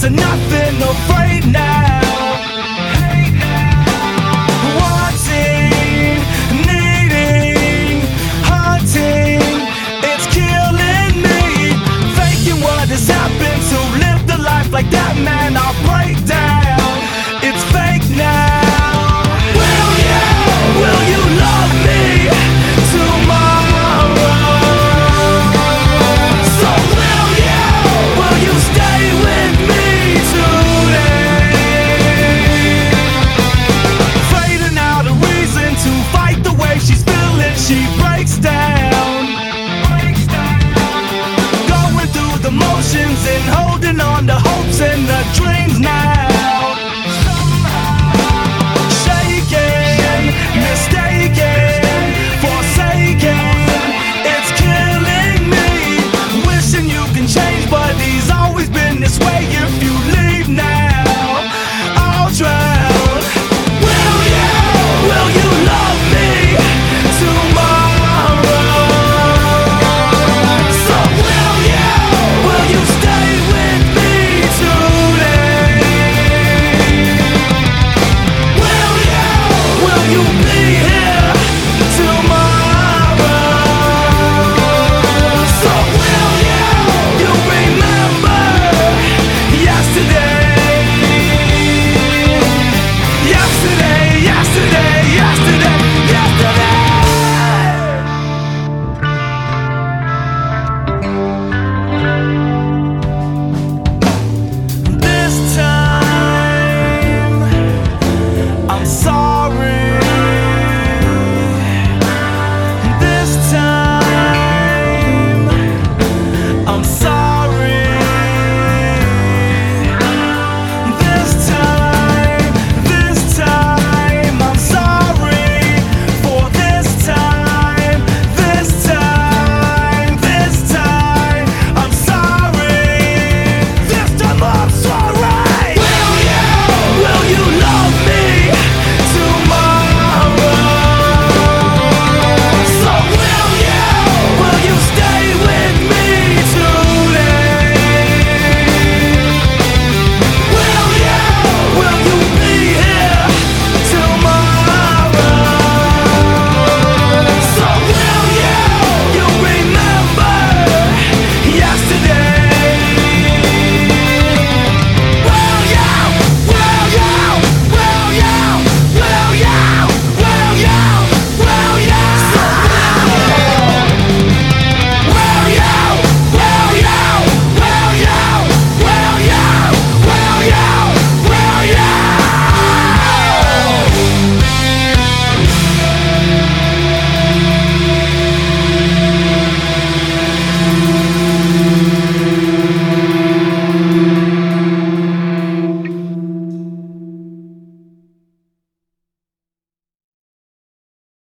to nothing, afraid now. Wanting, needing, hunting, it's killing me. Faking what has happened to live the life like that, man, I'll break down. It's fake now. Will you love me tomorrow? So will you stay with me today? Fading out a reason to fight the way she's feeling, she breaks down. Going through the motions and holding on to hopes and the dreams now. This way, if you leave now, I'll drown. Will you love me tomorrow? So will you stay with me today? Will you be here tomorrow? So will you remember yesterday? This time I'm sorry.